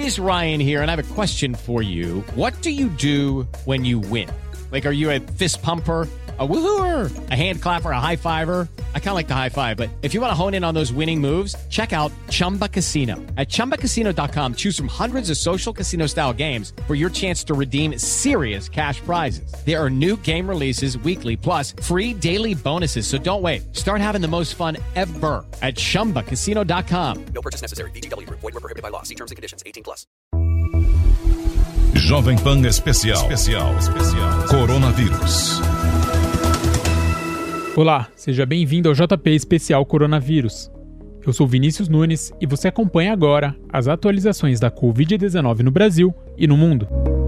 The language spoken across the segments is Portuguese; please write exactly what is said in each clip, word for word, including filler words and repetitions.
is Ryan here, and I have a question for you. What do you do when you win? Like, are you a fist pumper, a woohooer, a hand clapper, a high fiver? I kind of like the high five, but if you want to hone in on those winning moves, check out Chumba Casino. At chumba casino dot com, choose from hundreds of social casino style games for your chance to redeem serious cash prizes. There are new game releases weekly, plus free daily bonuses. So don't wait. Start having the most fun ever at chumba casino dot com. No purchase necessary. V G W Group. Void where prohibited by law. See terms and conditions. eighteen plus. Jovem Pan Especial. Especial. Especial. Coronavírus. Olá, seja bem-vindo ao J P Especial Coronavírus. Eu sou Vinícius Nunes e você acompanha agora as atualizações da covid dezenove no Brasil e no mundo.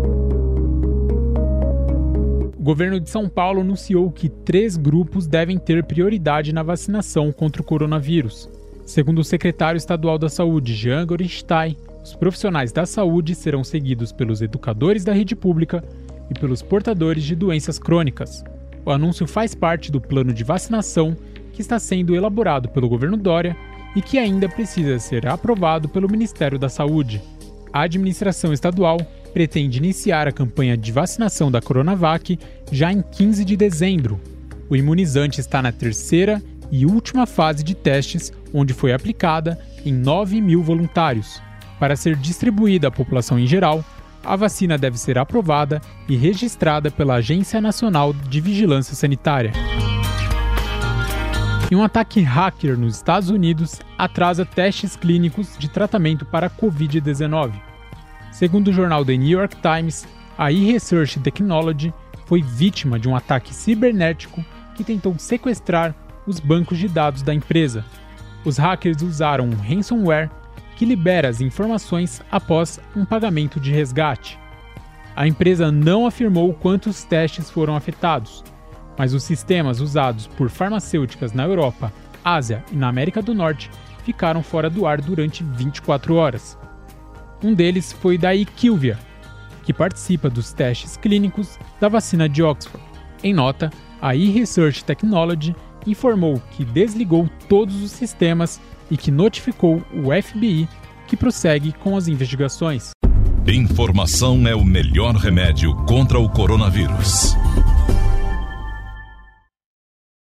O governo de São Paulo anunciou que três grupos devem ter prioridade na vacinação contra o coronavírus. Segundo o secretário estadual da Saúde, Jean Gorenstein, os profissionais da saúde serão seguidos pelos educadores da rede pública e pelos portadores de doenças crônicas. O anúncio faz parte do plano de vacinação que está sendo elaborado pelo governo Dória e que ainda precisa ser aprovado pelo Ministério da Saúde. A administração estadual pretende iniciar a campanha de vacinação da Coronavac já em quinze de dezembro. O imunizante está na terceira e última fase de testes, onde foi aplicada em nove mil voluntários. Para ser distribuída à população em geral, a vacina deve ser aprovada e registrada pela Agência Nacional de Vigilância Sanitária. E um ataque hacker nos Estados Unidos atrasa testes clínicos de tratamento para a covid dezenove. Segundo o jornal The New York Times, a eResearch Technology foi vítima de um ataque cibernético que tentou sequestrar os bancos de dados da empresa. Os hackers usaram um ransomware que libera as informações após um pagamento de resgate. A empresa não afirmou quantos testes foram afetados, mas os sistemas usados por farmacêuticas na Europa, Ásia e na América do Norte ficaram fora do ar durante vinte e quatro horas. Um deles foi da IQVIA, que participa dos testes clínicos da vacina de Oxford. Em nota, a eResearch Technology informou que desligou todos os sistemas e que notificou o F B I, que prossegue com as investigações. Informação é o melhor remédio contra o coronavírus.